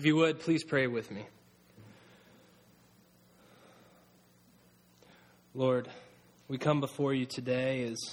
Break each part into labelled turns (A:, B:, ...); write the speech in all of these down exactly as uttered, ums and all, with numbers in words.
A: If you would, please pray with me. Lord, we come before you today as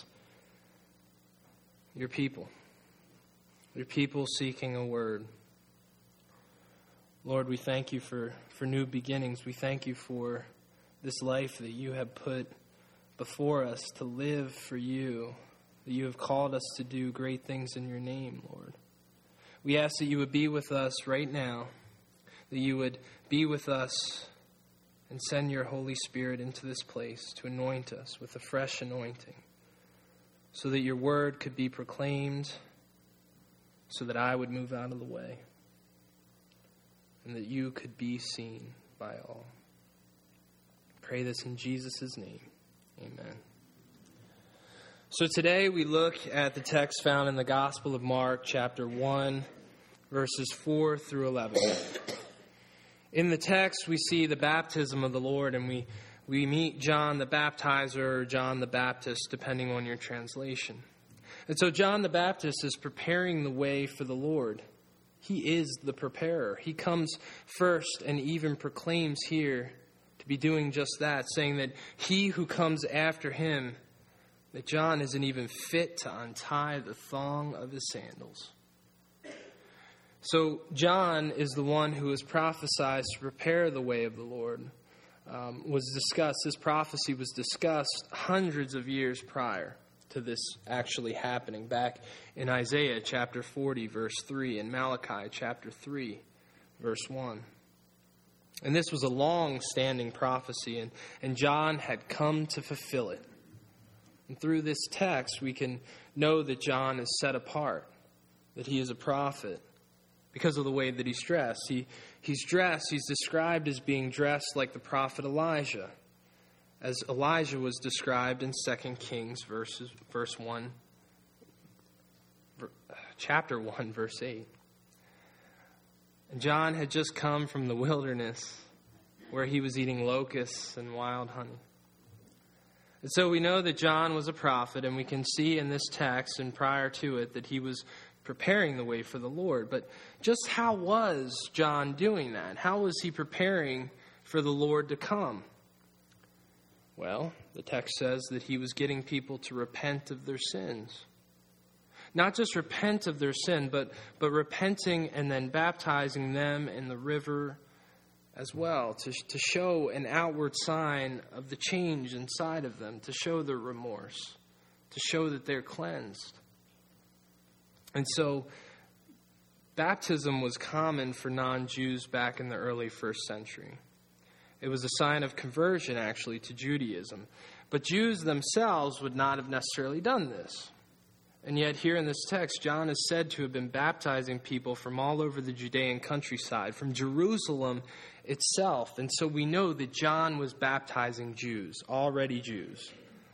A: your people, your people seeking a word. Lord, we thank you for, for new beginnings. We thank you for this life that you have put before us to live for you, that you have called us to do great things in your name, Lord. We ask that you would be with us right now, that you would be with us and send your Holy Spirit into this place to anoint us with a fresh anointing so that your word could be proclaimed, so that I would move out of the way and that you could be seen by all. Pray this in Jesus' name. Amen. So today we look at the text found in the Gospel of Mark, chapter one, verses four through eleven. In the text, we see the baptism of the Lord, and we, we meet John the Baptizer or John the Baptist, depending on your translation. And so John the Baptist is preparing the way for the Lord. He is the preparer. He comes first and even proclaims here to be doing just that, saying that he who comes after him, that John isn't even fit to untie the thong of his sandals. So John is the one who was prophesied to prepare the way of the Lord. Um, was discussed. This prophecy was discussed hundreds of years prior to this actually happening, back in Isaiah chapter forty, verse three, and Malachi chapter three, verse one. And this was a long-standing prophecy, and, and John had come to fulfill it. And through this text, we can know that John is set apart, that he is a prophet, because of the way that he's dressed. He, he's dressed, he's described as being dressed like the prophet Elijah, as Elijah was described in Second Kings verses, verse one, chapter one, verse eight. And John had just come from the wilderness where he was eating locusts and wild honey. And so we know that John was a prophet, and we can see in this text and prior to it that he was preparing the way for the Lord. But just how was John doing that? How was he preparing for the Lord to come? Well, the text says that he was getting people to repent of their sins. Not just repent of their sin, but, but repenting and then baptizing them in the river as well, to, to show an outward sign of the change inside of them, to show their remorse, to show that they're cleansed. And so baptism was common for non-Jews back in the early first century. It was a sign of conversion, actually, to Judaism. But Jews themselves would not have necessarily done this. And yet here in this text, John is said to have been baptizing people from all over the Judean countryside, from Jerusalem itself. And so we know that John was baptizing Jews, already Jews.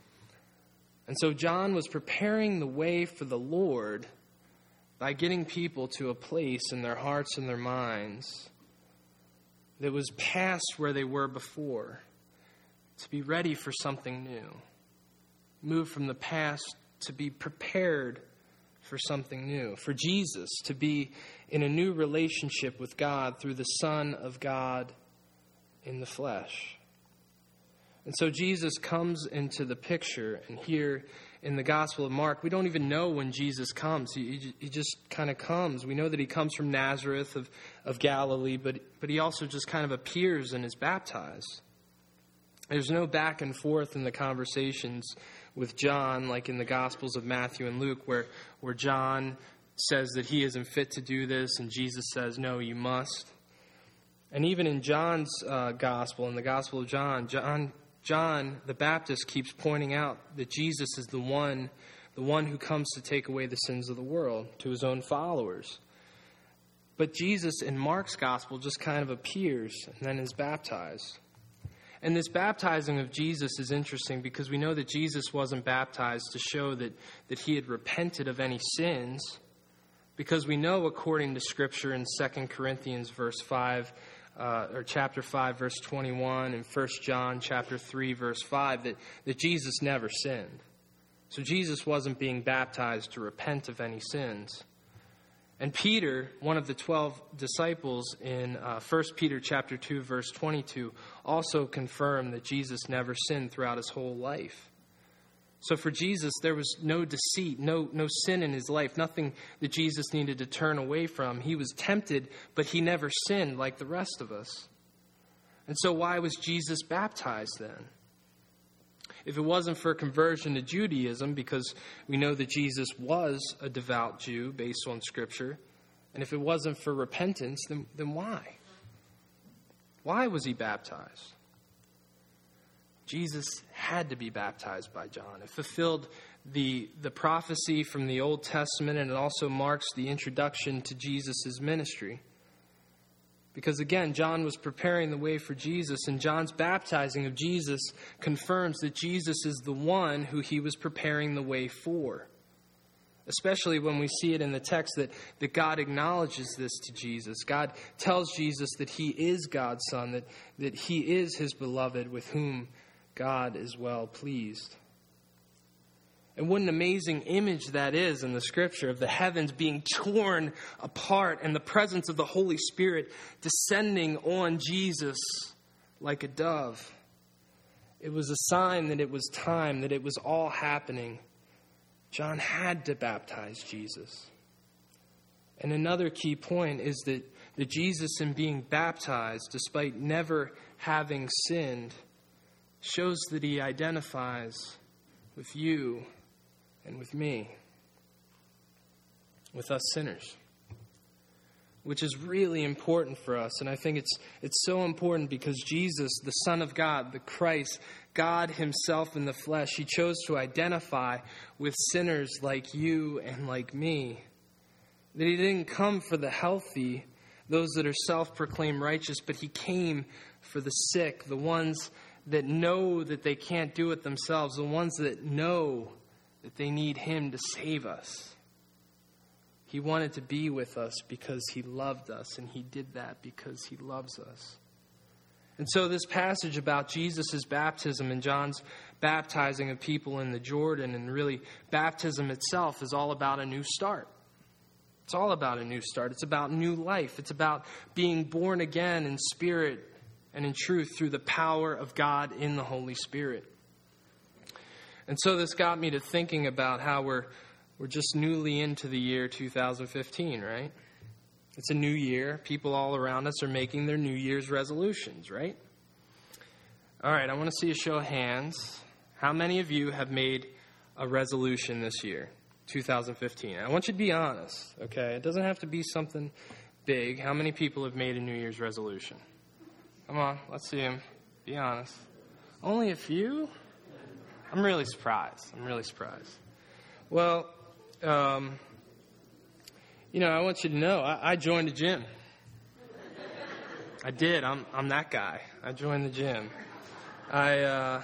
A: And so John was preparing the way for the Lord by getting people to a place in their hearts and their minds that was past where they were before, to be ready for something new. Move from the past to be prepared for something new, for Jesus to be in a new relationship with God through the Son of God in the flesh. And so Jesus comes into the picture, and here in the Gospel of Mark, we don't even know when Jesus comes. He, he just kind of comes. We know that he comes from Nazareth of, of Galilee, but, but he also just kind of appears and is baptized. There's no back and forth in the conversations with John, like in the Gospels of Matthew and Luke, where, where John says that he isn't fit to do this, and Jesus says, no, you must. And even in John's uh, Gospel, in the Gospel of John, John, John the Baptist keeps pointing out that Jesus is the one, the one who comes to take away the sins of the world to his own followers. But Jesus in Mark's Gospel just kind of appears and then is baptized. And this baptizing of Jesus is interesting because we know that Jesus wasn't baptized to show that, that he had repented of any sins, because we know, according to Scripture in Second Corinthians verse five, uh, or chapter five, verse twenty-one, and First John chapter three, verse five, that, that Jesus never sinned. So Jesus wasn't being baptized to repent of any sins. And Peter, one of the twelve disciples in uh, First Peter chapter two, verse twenty-two, also confirmed that Jesus never sinned throughout his whole life. So for Jesus, there was no deceit, no, no sin in his life, nothing that Jesus needed to turn away from. He was tempted, but he never sinned like the rest of us. And so why was Jesus baptized then? If it wasn't for conversion to Judaism, because we know that Jesus was a devout Jew based on Scripture, and if it wasn't for repentance, then, then why? Why was he baptized? Jesus had to be baptized by John. It fulfilled the, the prophecy from the Old Testament, and it also marks the introduction to Jesus' ministry. Because again, John was preparing the way for Jesus, and John's baptizing of Jesus confirms that Jesus is the one who he was preparing the way for. Especially when we see it in the text that, that God acknowledges this to Jesus. God tells Jesus that he is God's son, that, that he is his beloved with whom God is well pleased. And what an amazing image that is in the Scripture of the heavens being torn apart and the presence of the Holy Spirit descending on Jesus like a dove. It was a sign that it was time, that it was all happening. John had to baptize Jesus. And another key point is that, that Jesus, in being baptized, despite never having sinned, shows that he identifies with you and with me, with us sinners, which is really important for us. And I think it's it's so important because Jesus, the Son of God, the Christ, God himself in the flesh, he chose to identify with sinners like you and like me. That he didn't come for the healthy, those that are self-proclaimed righteous, but he came for the sick, the ones that know that they can't do it themselves, the ones that know that they need him to save us. He wanted to be with us because he loved us, and he did that because he loves us. And so this passage about Jesus' baptism and John's baptizing of people in the Jordan, and really baptism itself, is all about a new start. It's all about a new start. It's about new life. It's about being born again in spirit and in truth through the power of God in the Holy Spirit. And so this got me to thinking about how we're we're just newly into the year two thousand fifteen, right? It's a new year. People all around us are making their New Year's resolutions, right? All right, I want to see a show of hands. How many of you have made a resolution this year, two thousand fifteen? I want you to be honest, okay? It doesn't have to be something big. How many people have made a New Year's resolution? Come on, let's see them. Be honest. Only a few? I'm really surprised. I'm really surprised. Well, um, you know, I want you to know, I, I joined a gym. I did. I'm I'm that guy. I joined the gym. I uh,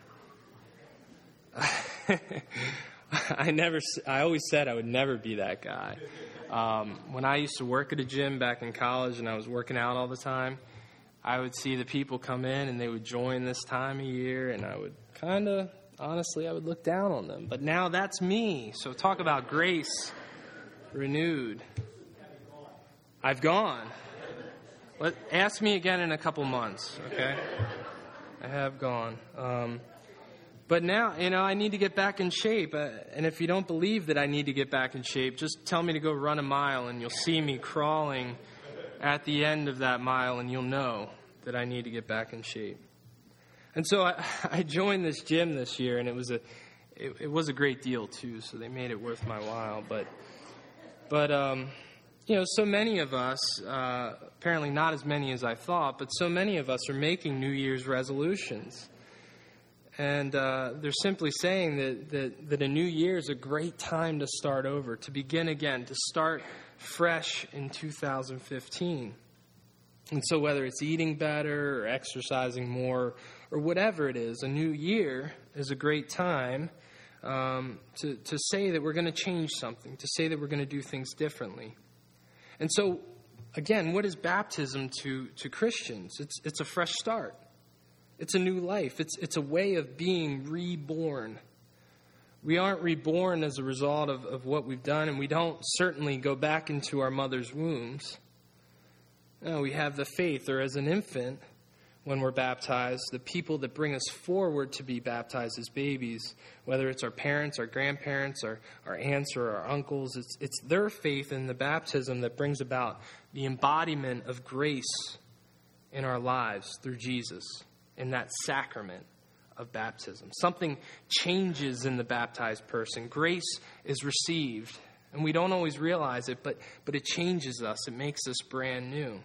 A: I never. I always said I would never be that guy. Um, when I used to work at a gym back in college, and I was working out all the time, I would see the people come in and they would join this time of year, and I would kind of, honestly, I would look down on them. But now that's me. So talk about grace renewed. I've gone. Let, ask me again in a couple months, okay? I have gone. Um, but now, you know, I need to get back in shape. Uh, and if you don't believe that I need to get back in shape, just tell me to go run a mile, and you'll see me crawling at the end of that mile, and you'll know that I need to get back in shape. And so I, I joined this gym this year, and it was a it, it was a great deal too. So they made it worth my while. But but um, you know, so many of us, uh, apparently not as many as I thought, but so many of us are making New Year's resolutions, and uh, they're simply saying that, that that a new year is a great time to start over, to begin again, to start fresh in two thousand fifteen. And so whether it's eating better or exercising more or whatever it is, a new year is a great time um, to, to say that we're going to change something, to say that we're going to do things differently. And so, again, what is baptism to, to Christians? It's it's a fresh start. It's a new life. It's it's a way of being reborn. We aren't reborn as a result of, of what we've done, and we don't certainly go back into our mother's wombs. No, we have the faith, or as an infant, when we're baptized, the people that bring us forward to be baptized as babies, whether it's our parents, our grandparents, our, our aunts, or our uncles, it's, it's their faith in the baptism that brings about the embodiment of grace in our lives through Jesus in that sacrament of baptism. Something changes in the baptized person. Grace is received, and we don't always realize it, but, but it changes us. It makes us brand new.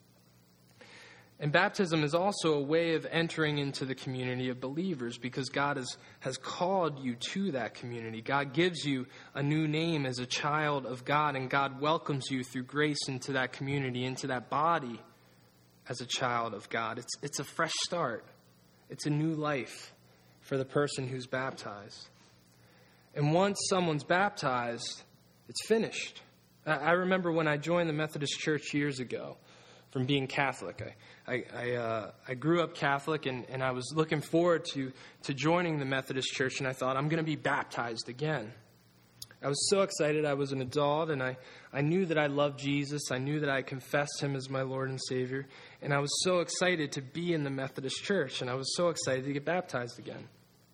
A: And baptism is also a way of entering into the community of believers, because God has, has called you to that community. God gives you a new name as a child of God, and God welcomes you through grace into that community, into that body as a child of God. It's, it's a fresh start. It's a new life for the person who's baptized. And once someone's baptized, it's finished. I remember when I joined the Methodist Church years ago, from being Catholic. I I, I, uh, I grew up Catholic, and, and I was looking forward to, to joining the Methodist Church, and I thought, I'm going to be baptized again. I was so excited. I was an adult, and I, I knew that I loved Jesus. I knew that I confessed him as my Lord and Savior, and I was so excited to be in the Methodist Church, and I was so excited to get baptized again.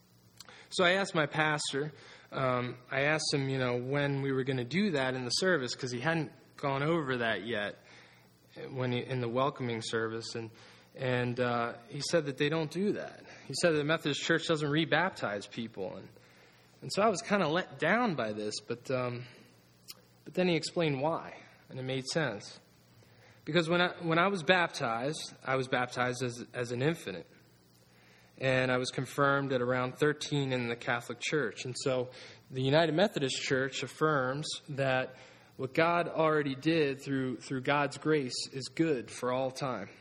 A: So I asked my pastor, um, I asked him, you know, when we were going to do that in the service, because he hadn't gone over that yet when he, in the welcoming service, and and uh, he said that they don't do that. He said that the Methodist Church doesn't rebaptize people, and and so I was kind of let down by this, but um, but then he explained why, and it made sense. Because when I when I was baptized, I was baptized as as an infant, and I was confirmed at around thirteen in the Catholic Church, and so the United Methodist Church affirms that what God already did through through God's grace is good for all time.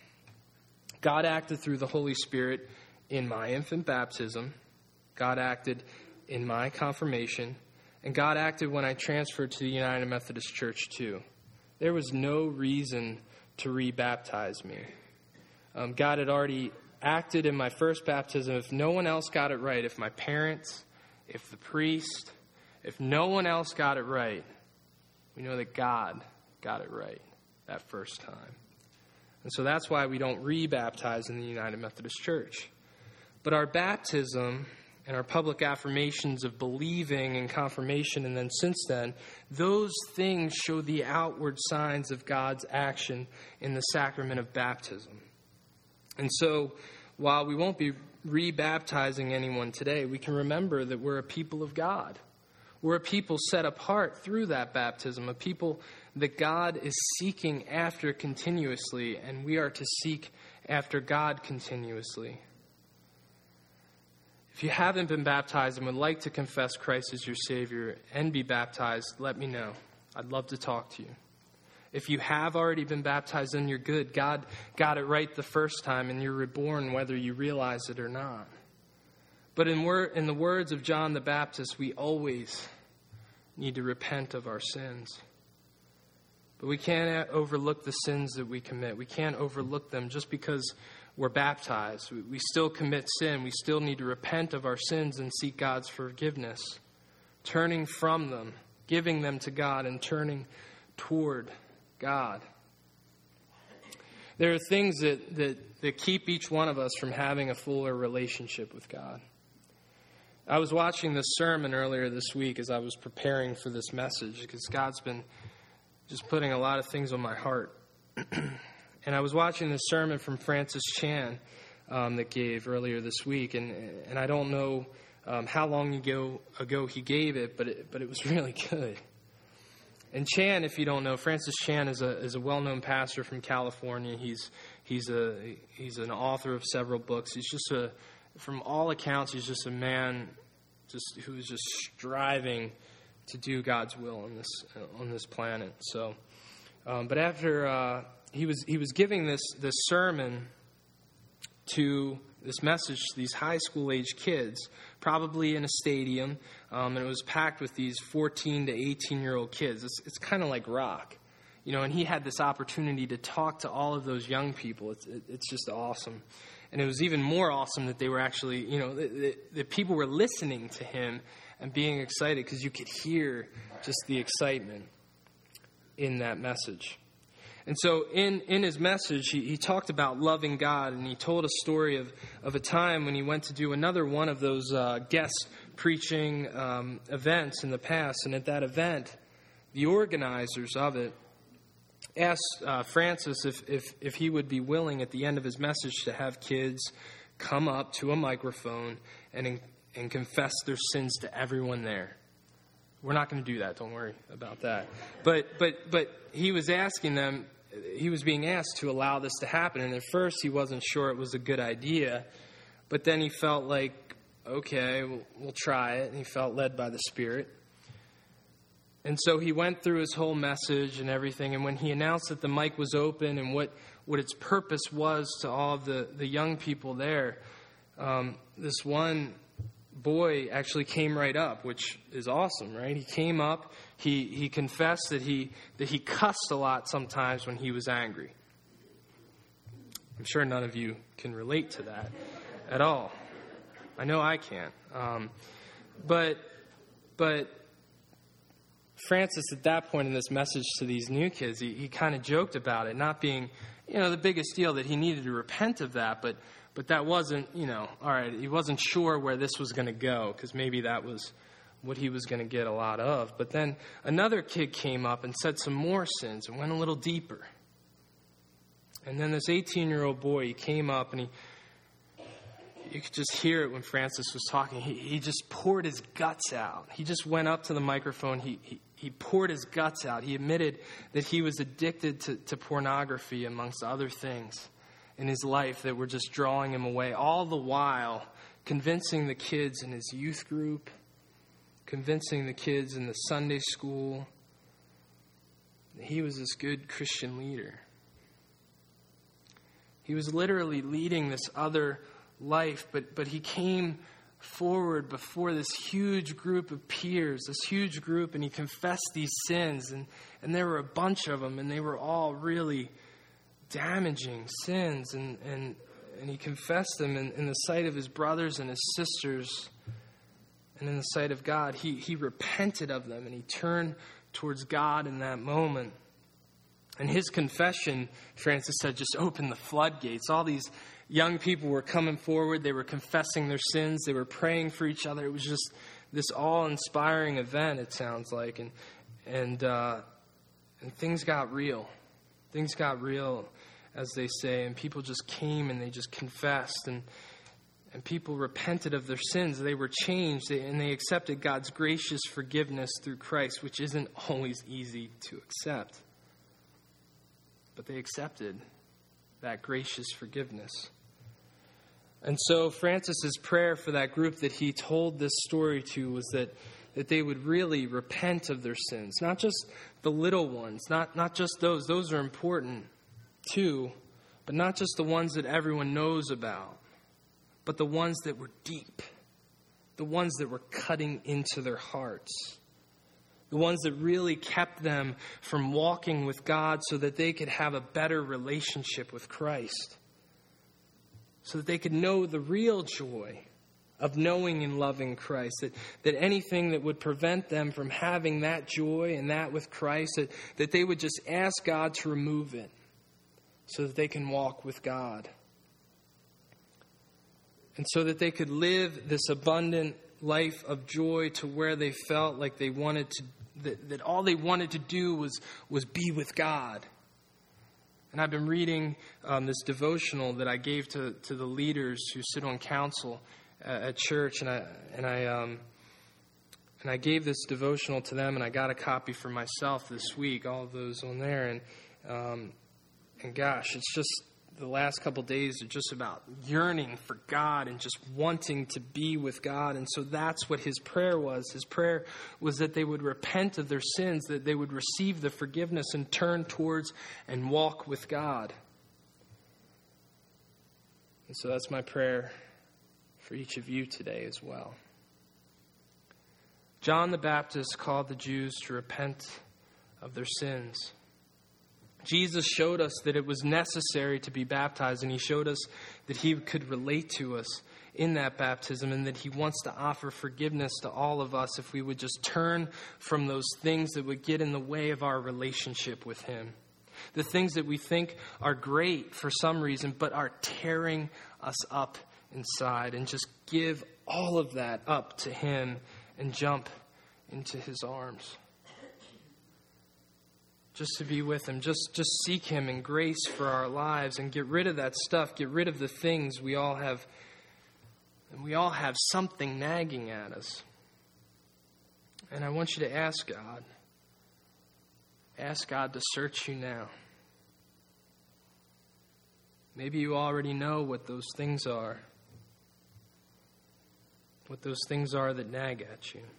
A: God acted through the Holy Spirit in my infant baptism. God acted in my confirmation. And God acted when I transferred to the United Methodist Church too. There was no reason to rebaptize me. Um, God had already acted in my first baptism. If no one else got it right, if my parents, if the priest, if no one else got it right, we know that God got it right that first time. And so that's why we don't rebaptize in the United Methodist Church. But our baptism and our public affirmations of believing and confirmation, and then since then, those things show the outward signs of God's action in the sacrament of baptism. And so while we won't be rebaptizing anyone today, we can remember that we're a people of God. We're a people set apart through that baptism, a people that God is seeking after continuously, and we are to seek after God continuously. If you haven't been baptized and would like to confess Christ as your Savior and be baptized, let me know. I'd love to talk to you. If you have already been baptized, then you're good. God got it right the first time, and you're reborn whether you realize it or not. But in, word, in the words of John the Baptist, we always need to repent of our sins. But we can't overlook the sins that we commit. We can't overlook them just because we're baptized. We, we still commit sin. We still need to repent of our sins and seek God's forgiveness, turning from them, giving them to God, and turning toward God. There are things that, that, that keep each one of us from having a fuller relationship with God. I was watching this sermon earlier this week as I was preparing for this message, because God's been just putting a lot of things on my heart. And I was watching this sermon from Francis Chan um, that gave earlier this week, and and I don't know um, how long ago ago he gave it, but it, but it was really good. And Chan, if you don't know, Francis Chan is a is a well-known pastor from California. He's he's a he's an author of several books. He's just a From all accounts, he's just a man just who is just striving to do God's will on this on this planet. So, um, but after uh, he was he was giving this this sermon to this message to these high school age kids, probably in a stadium, um, and it was packed with these fourteen to eighteen year old kids. It's it's kind of like rock, you know. And he had this opportunity to talk to all of those young people. It's it, it's just awesome. And it was even more awesome that they were actually, you know, that, that people were listening to him and being excited because you could hear just the excitement in that message. And so in, in his message, he, he talked about loving God, and he told a story of, of a time when he went to do another one of those uh, guest preaching um, events in the past. And at that event, the organizers of it asked uh, Francis if, if, if he would be willing at the end of his message to have kids come up to a microphone and, and confess their sins to everyone there. We're not going to do that. Don't worry about that. But but but he was asking them, he was being asked to allow this to happen. And at first he wasn't sure it was a good idea. But then he felt like, okay, we'll, we'll try it. And he felt led by the Spirit. And so he went through his whole message and everything. And when he announced that the mic was open and what, what its purpose was to all of the, the young people there, um, this one boy actually came right up, which is awesome, right? He came up, he he confessed that he that he cussed a lot sometimes when he was angry. I'm sure none of you can relate to that at all. I know I can't. Um, but but Francis, at that point in this message to these new kids, he, he kind of joked about it not being, you know, the biggest deal, that he needed to repent of that, but But that wasn't, you know, all right, he wasn't sure where this was going to go, because maybe that was what he was going to get a lot of. But then another kid came up and said some more sins and went a little deeper. And then this eighteen-year-old boy, he came up and he, you could just hear it when Francis was talking. He, he just poured his guts out. He just went up to the microphone. He, he, he poured his guts out. He admitted that he was addicted to, to pornography, amongst other things in his life that were just drawing him away, all the while convincing the kids in his youth group, convincing the kids in the Sunday school that he was this good Christian leader. He was literally leading this other life, but, but he came forward before this huge group of peers, this huge group, and he confessed these sins, and, and there were a bunch of them, and they were all really damaging sins, and, and, and he confessed them in, in the sight of his brothers and his sisters, and in the sight of God. He, he repented of them, and he turned towards God in that moment. And his confession, Francis said, just opened the floodgates. All these young people were coming forward. They were confessing their sins. They were praying for each other. It was just this awe-inspiring event, it sounds like. And, and, uh, and things got real. Things got real, as they say, and people just came and they just confessed, and and people repented of their sins. They were changed, and they accepted God's gracious forgiveness through Christ, which isn't always easy to accept. But they accepted that gracious forgiveness. And so Francis's prayer for that group that he told this story to was that that they would really repent of their sins. Not just the little ones, not, not just those. Those are important too, but not just the ones that everyone knows about, but the ones that were deep, the ones that were cutting into their hearts, the ones that really kept them from walking with God so that they could have a better relationship with Christ, so that they could know the real joy of knowing and loving Christ, that, that anything that would prevent them from having that joy and that with Christ, that, that they would just ask God to remove it so that they can walk with God. And so that they could live this abundant life of joy to where they felt like they wanted to, that, that all they wanted to do was, was be with God. And I've been reading um, this devotional that I gave to, to the leaders who sit on council at church, and I and I um, and I gave this devotional to them, and I got a copy for myself this week. All of those on there, and um, and gosh, it's just the last couple days are just about yearning for God and just wanting to be with God. And so that's what his prayer was. His prayer was that they would repent of their sins, that they would receive the forgiveness and turn towards and walk with God. And so that's my prayer for each of you today as well. John the Baptist called the Jews to repent of their sins. Jesus showed us that it was necessary to be baptized, and he showed us that he could relate to us in that baptism, and that he wants to offer forgiveness to all of us if we would just turn from those things that would get in the way of our relationship with him. The things that we think are great for some reason, but are tearing us up inside, and just give all of that up to him and jump into his arms. Just to be with him, just, just seek him in grace for our lives and get rid of that stuff, get rid of the things we all have, and we all have something nagging at us. And I want you to ask God, ask God to search you now. Maybe you already know what those things are, what those things are that nag at you.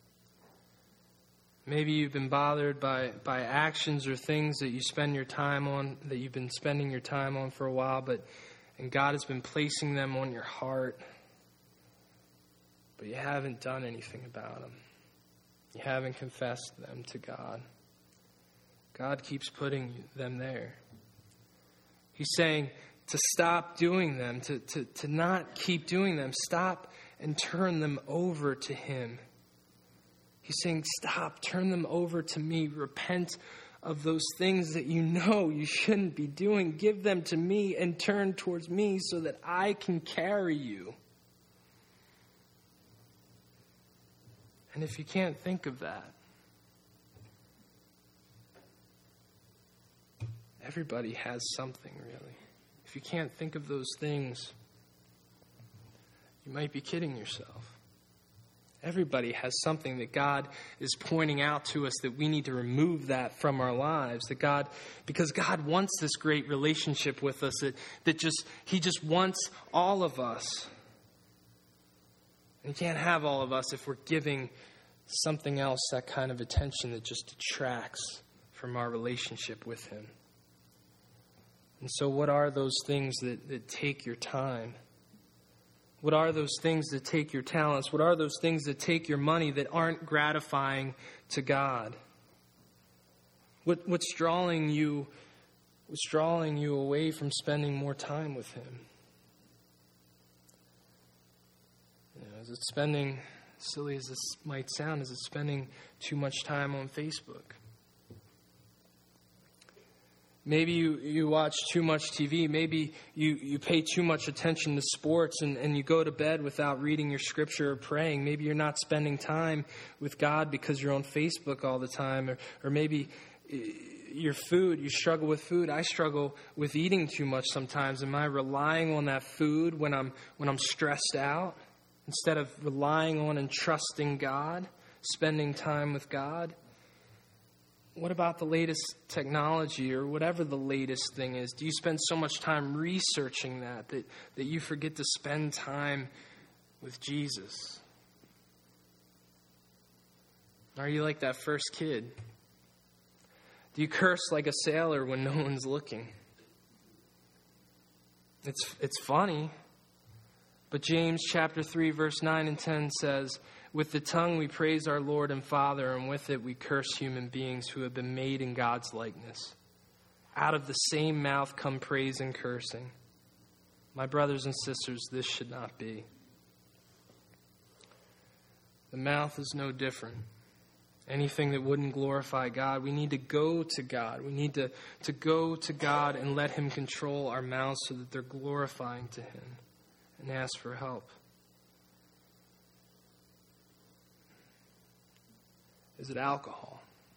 A: Maybe you've been bothered by, by actions or things that you spend your time on, that you've been spending your time on for a while, but and God has been placing them on your heart, but you haven't done anything about them. You haven't confessed them to God. God keeps putting them there. He's saying to stop doing them, to, to, to not keep doing them. Stop and turn them over to him. He's saying, stop, turn them over to me. Repent of those things that you know you shouldn't be doing. Give them to me and turn towards me so that I can carry you. And if you can't think of that, everybody has something, really. If you can't think of those things, you might be kidding yourself. Everybody has something that God is pointing out to us that we need to remove that from our lives. That God, because God wants this great relationship with us, that, that just He just wants all of us. And He can't have all of us if we're giving something else that kind of attention that just detracts from our relationship with Him. And so what are those things that, that take your time? What are those things that take your talents? What are those things that take your money that aren't gratifying to God? What, what's drawing you, what's drawing you away from spending more time with Him? You know, is it spending, silly as this might sound, is it spending too much time on Facebook? Maybe you, you watch too much T V. Maybe you, you pay too much attention to sports and, and you go to bed without reading your scripture or praying. Maybe you're not spending time with God because you're on Facebook all the time. Or, or maybe your food, you struggle with food. I struggle with eating too much sometimes. Am I relying on that food when I'm when I'm stressed out instead of relying on and trusting God, spending time with God? What about the latest technology or whatever the latest thing is? Do you spend so much time researching that that, that you forget to spend time with Jesus? Are you like that first kid? Do you curse like a sailor when no one's looking? It's it's funny, but James chapter three, verse nine and ten says, "With the tongue we praise our Lord and Father, and with it we curse human beings who have been made in God's likeness. Out of the same mouth come praise and cursing. My brothers and sisters, this should not be." The mouth is no different. Anything that wouldn't glorify God, we need to go to God. We need to, to go to God and let Him control our mouths so that they're glorifying to Him, and ask for help. Is it alcohol?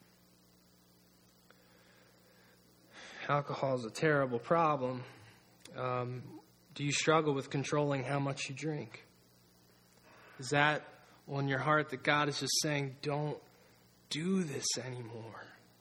A: Alcohol is a terrible problem. Um, do you struggle with controlling how much you drink? Is that on your heart that God is just saying, don't do this anymore?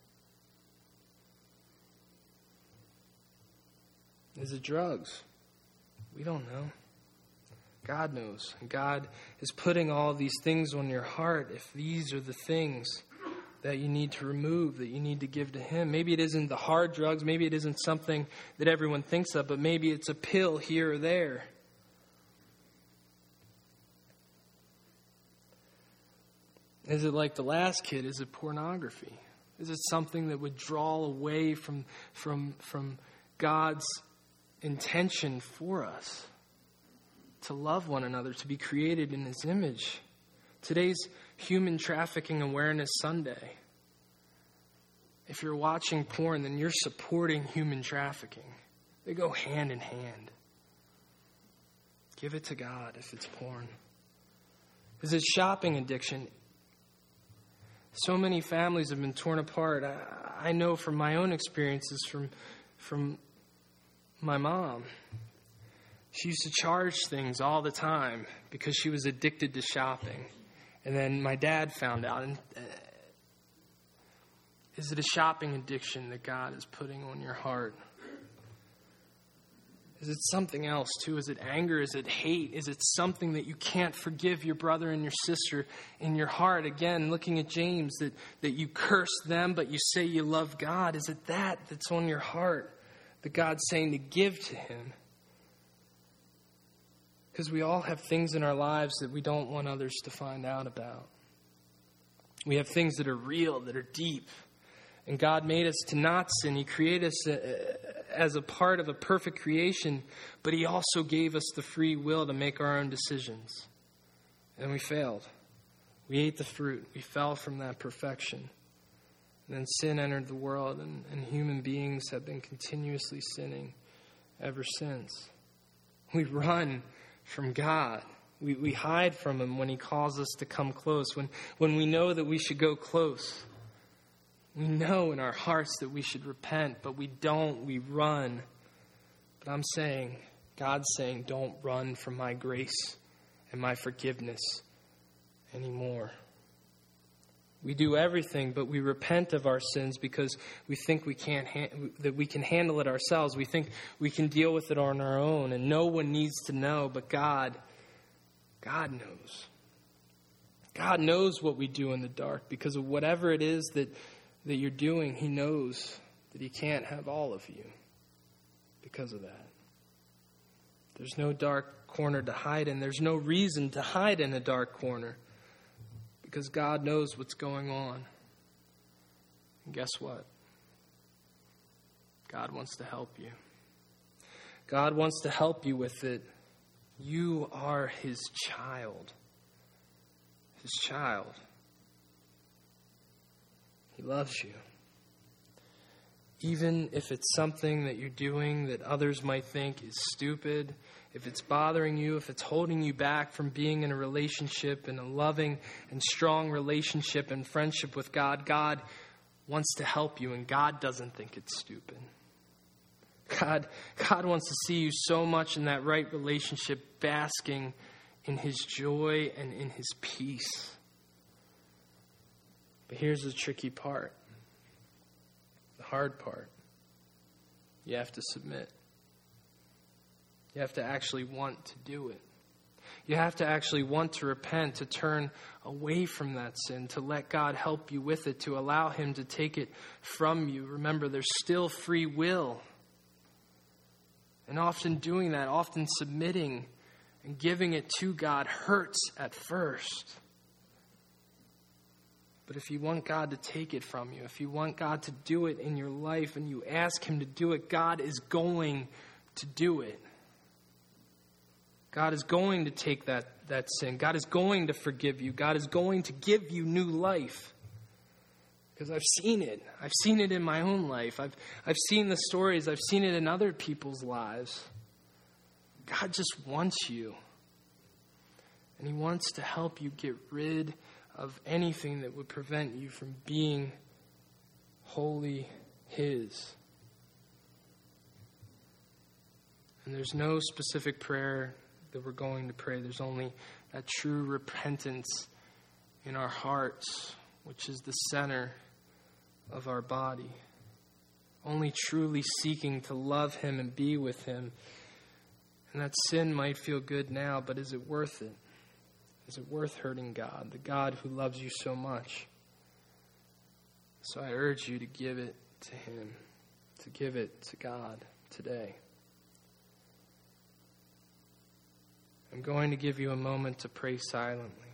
A: Is it drugs? We don't know. God knows. And God is putting all these things on your heart if these are the things that you need to remove, that you need to give to Him. Maybe it isn't the hard drugs. Maybe it isn't something that everyone thinks of, but maybe it's a pill here or there. Is it like the last kid? Is it pornography? Is it something that would draw away from, from, from God's intention for us? to love one another, to be created in his image. Today's Human Trafficking Awareness Sunday. If you're watching porn, then you're supporting human trafficking. They go hand in hand. Give it to God if it's porn. Is it shopping addiction? So many families have been torn apart. I, I know from my own experiences from, from my mom. She used to charge things all the time because she was addicted to shopping. And then my dad found out. And uh, is it a shopping addiction that God is putting on your heart? Is it something else too? Is it anger? Is it hate? Is it something that you can't forgive your brother and your sister in your heart? Again, looking at James, that, that you curse them, but you say you love God. Is it that that's on your heart that God's saying to give to him? Because we all have things in our lives that we don't want others to find out about. We have things that are real, that are deep. And God made us to not sin. He created us as a part of a perfect creation, but he also gave us the free will to make our own decisions. And we failed. We ate the fruit. We fell from that perfection. And then sin entered the world, and, and human beings have been continuously sinning ever since. We run from God. We, we hide from him when he calls us to come close, when, when we know that we should go close. We know in our hearts that we should repent, but we don't. We run. But I'm saying, God's saying, don't run from my grace and my forgiveness anymore. We do everything, but we repent of our sins because we think we can't ha- that we can handle it ourselves. We think we can deal with it on our own, and no one needs to know, but God, God knows. God knows what we do in the dark because of whatever it is that that you're doing. He knows that he can't have all of you because of that. There's no dark corner to hide in. There's no reason to hide in a dark corner because God knows what's going on. And guess what? God wants to help you. God wants to help you with it. You are his child. His child. He loves you. Even if it's something that you're doing that others might think is stupid, if it's bothering you, if it's holding you back from being in a relationship, in a loving and strong relationship and friendship with God, God wants to help you, and God doesn't think it's stupid. God, God wants to see you so much in that right relationship, basking in his joy and in his peace. But here's the tricky part, the hard part. You have to submit. You have to actually want to do it. You have to actually want to repent, to turn away from that sin, to let God help you with it, to allow him to take it from you. Remember, there's still free will. And often doing that, often submitting and giving it to God hurts at first. But if you want God to take it from you, if you want God to do it in your life and you ask him to do it, God is going to do it. God is going to take that, that sin. God is going to forgive you. God is going to give you new life. Because I've seen it. I've seen it in my own life. I've, I've seen the stories. I've seen it in other people's lives. God just wants you. And he wants to help you get rid of anything that would prevent you from being wholly his. And there's no specific prayer that we're going to pray. There's only that true repentance in our hearts, which is the center of our body. Only truly seeking to love him and be with him. And that sin might feel good now, but is it worth it? Is it worth hurting God, the God who loves you so much? So I urge you to give it to him, to give it to God today. I'm going to give you a moment to pray silently,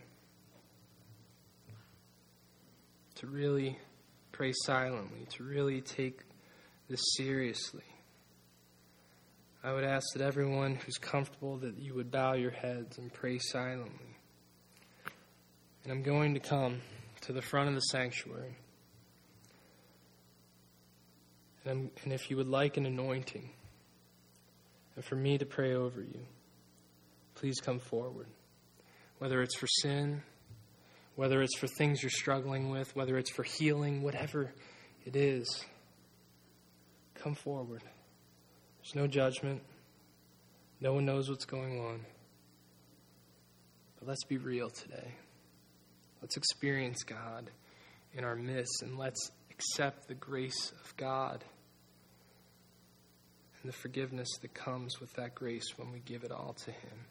A: to really pray silently, to really take this seriously. I would ask that everyone who's comfortable that you would bow your heads and pray silently. And I'm going to come to the front of the sanctuary. And, I'm, and if you would like an anointing, and for me to pray over you, please come forward. Whether it's for sin, whether it's for things you're struggling with, whether it's for healing, whatever it is, come forward. There's no judgment. No one knows what's going on. But let's be real today. Let's experience God in our midst, and let's accept the grace of God and the forgiveness that comes with that grace when we give it all to Him.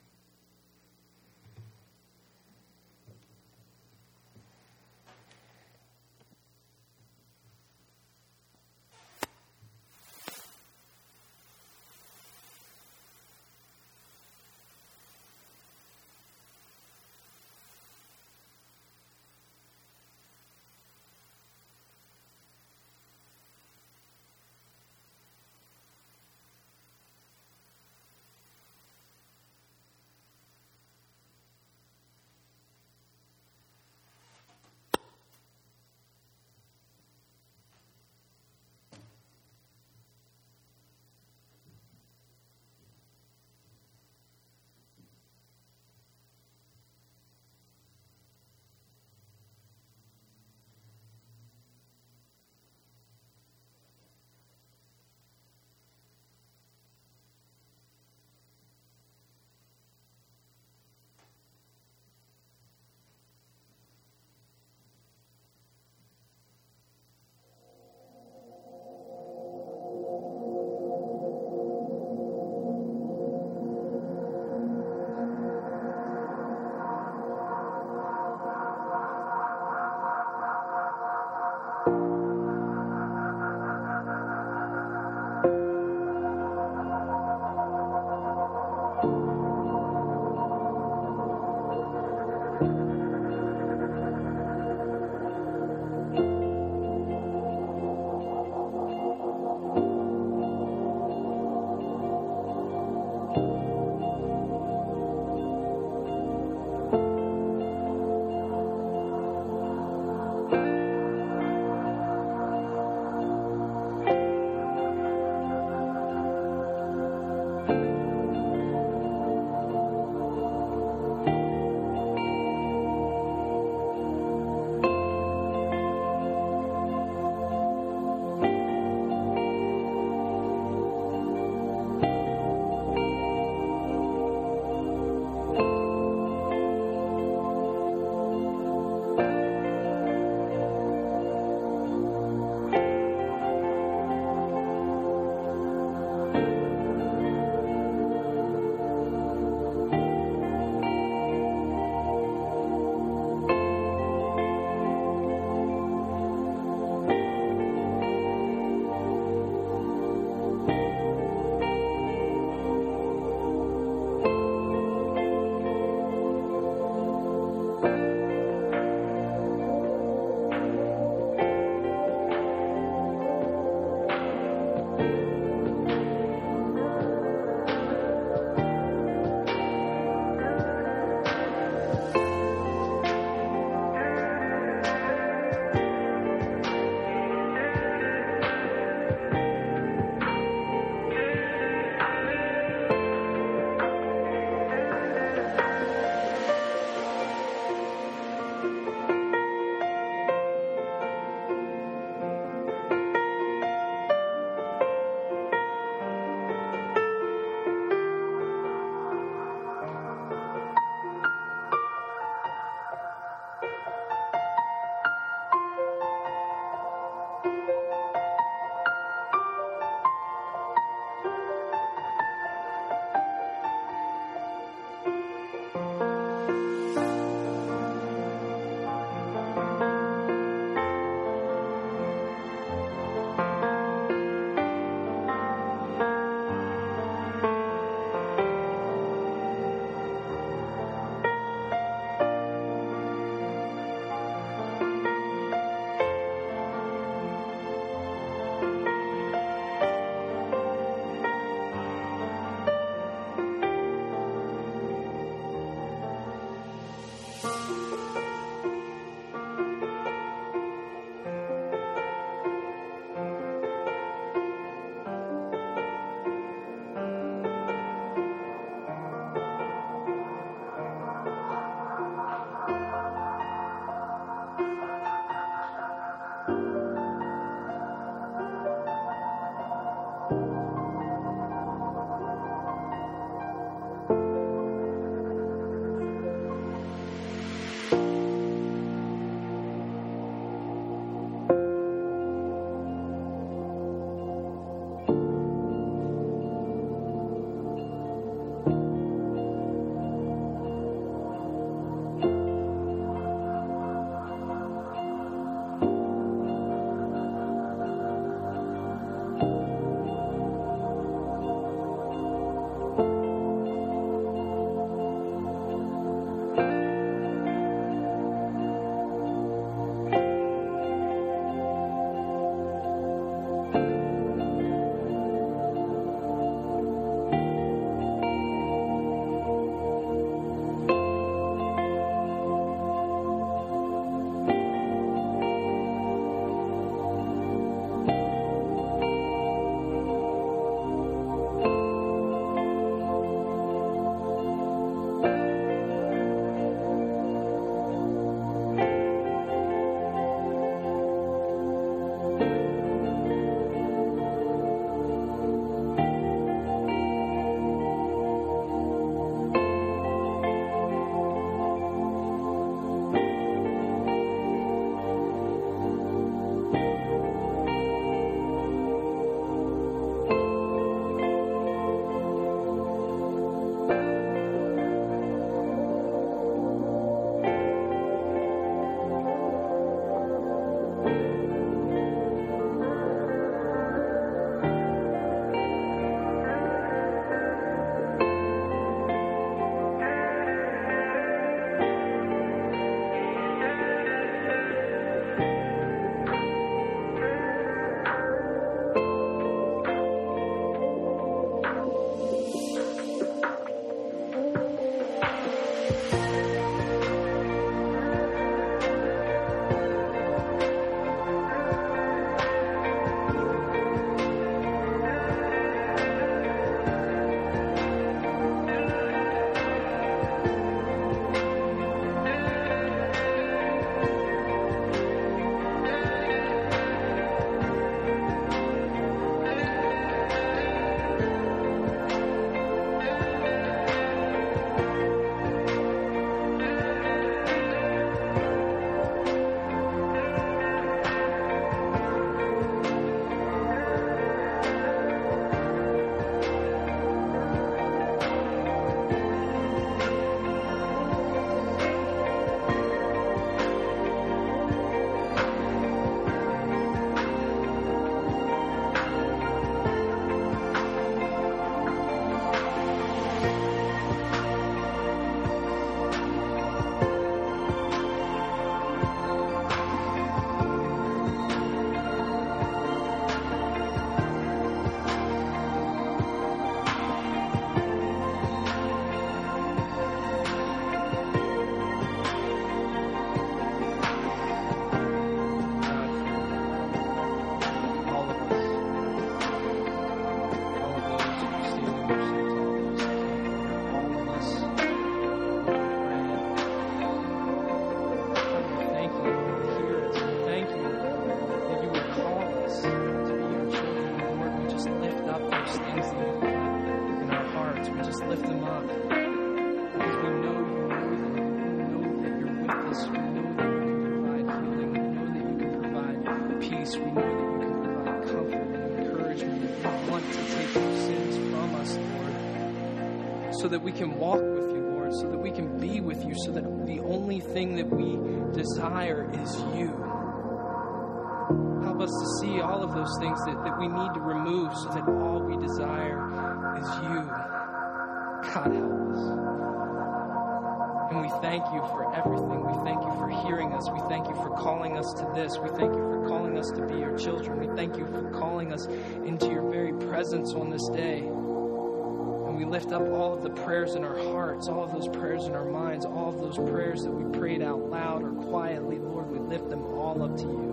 A: hearts, we just lift them up. Because we know you know them. We know that you're with us. We know that you can provide healing. We know that you can provide peace. We know that you can provide comfort and encouragement. You want to take those sins from us, Lord, so that we can walk with you, Lord, so that we can be with you, so that the only thing that we desire is you. Help us to see all of those things that, that we need to remove so that all we desire is you. God, help us. And we thank you for everything. We thank you for hearing us. We thank you for calling us to this. We thank you for calling us to be your children. We thank you for calling us into your very presence on this day. And we lift up all of the prayers in our hearts, all of those prayers in our minds, all of those prayers that we prayed out loud or quietly. Lord, we lift them all up to you.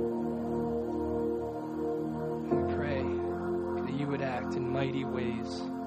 A: And we pray that you would act in mighty ways